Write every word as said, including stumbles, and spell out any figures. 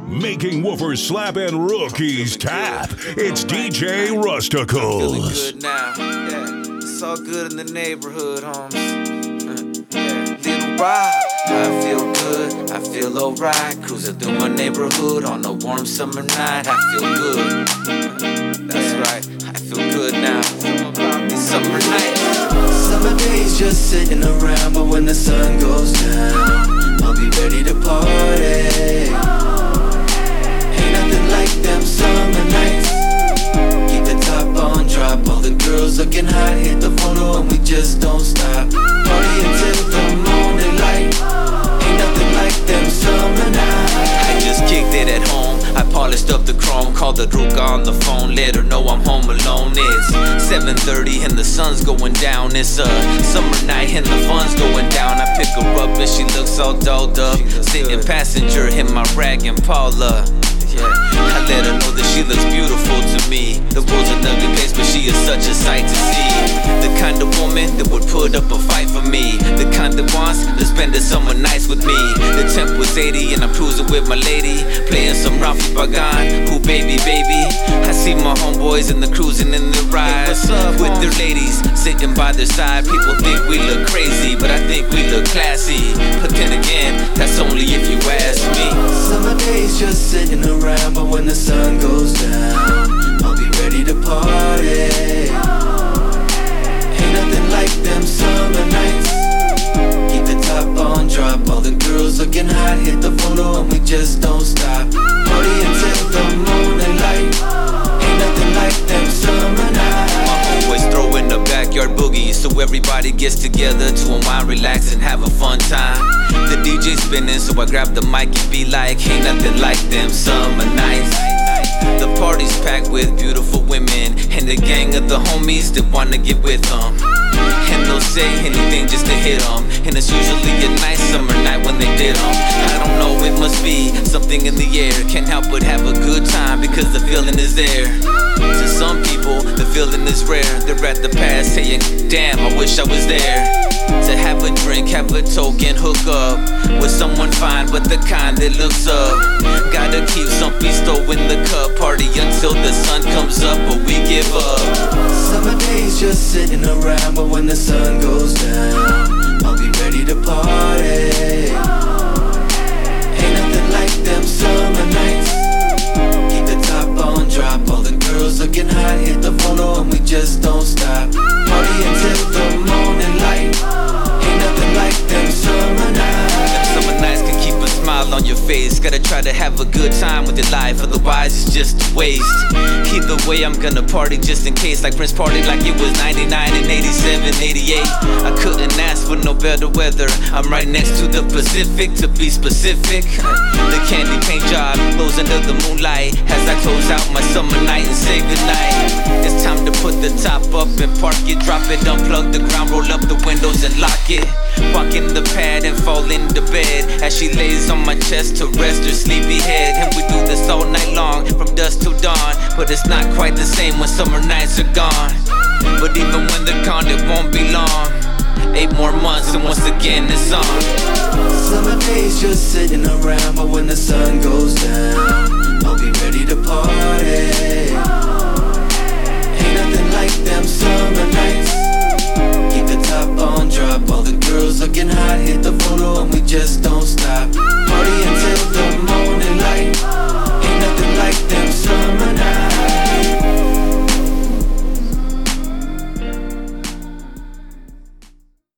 Making woofers slap and rookies tap. It's D J Rusticles. Feeling good now. Yeah, it's all good in the neighborhood, homes. Uh, yeah, little Rob. I feel good. I feel alright. Cruising through my neighborhood on a warm summer night. I feel good. Uh, that's right. I feel good now. About these summer nights. Summer days just sitting around, but when the sun goes down, I'll be ready to party. Nothing like them summer nights. Keep the top on, drop. All the girls looking hot, hit the photo and we just don't stop. Party until the morning light. Ain't nothing like them summer nights. I just kicked it at home. I polished up the chrome, called the Ruka on the phone, let her know I'm home alone. It's seven thirty and the sun's going down. It's a summer night and the fun's going down. I pick her up and she looks all dolled up, sitting passenger in my rag and Paula. Yeah, I let her know that she looks beautiful to me. The world's an ugly place, but she is such a sight to see. The kind of woman that would put up a fight for me. The kind that wants to spend the summer nights with me. The temp was eighty and I'm cruising with my lady, playing some Rafi Pagan. Who baby, baby? I see my homeboys and the cruising in the rides with their ladies sitting by their side. People think we look crazy, but I think we look classy. But then again, that's only if you ask me. Summer days just sitting around, but when the sun goes down, I'll be ready to party. Ain't nothing like them summer nights. Keep the top on, drop. All the girls looking hot, hit the photo and we just don't stop. Party until the morning light. Ain't nothing like them summer nights. My homeboys throw in the backyard boogie, so everybody gets together to unwind, relax, and have a fun time. The D J spinning, so I grab the mic and be like, ain't nothing like them summer nights. The party's packed with beautiful women and the gang of the homies that wanna get with them. And they'll say anything just to hit them, and it's usually a nice summer night when they did them. I don't know, it must be something in the air. Can't help but have a good time because the feeling is there. To some people, the feeling is rare. They're at the past saying, damn, I wish I was there. To have a drink, have a token, hook up with someone fine, but the kind that looks up. Gotta keep some pisto in the cup, party until the sun comes up, but we give up. Summer days just sitting around, but when the sun goes down, I'll be ready to party. Ain't nothing like them summer nights. Keep the top on, drop. All the girls looking hot, hit the photo and we just don't stop. Party until the morning light. Ain't nothing like them summer nights. Them summer nights can keep a smile on your face. Gotta try to have a good time with your life, otherwise it's just a waste. Either way, I'm gonna party just in case, like Prince partied like it was ninety-nine and eighty-seven, eighty-eight. I couldn't ask for no better weather. I'm right next to the Pacific, to be specific. The candy paint job glows under the moonlight as I close out my summer night and say goodnight. It's time to put the top up and park it, drop it, unplug the ground, roll up the windows and lock it. Walk in the pad and fall into bed as she lays on my chest to rest her sleepy head. And we do this all night long, from dusk till dawn. But it's not quite the same when summer nights are gone. But even when they're gone, it won't be long. Eight more months and once again it's on. Summer days just sitting around, but when the sun goes down, I'll be ready to party. Ain't nothing like them summer nights. Keep the top on, drop. All the girls looking hot, hit the photo and we just don't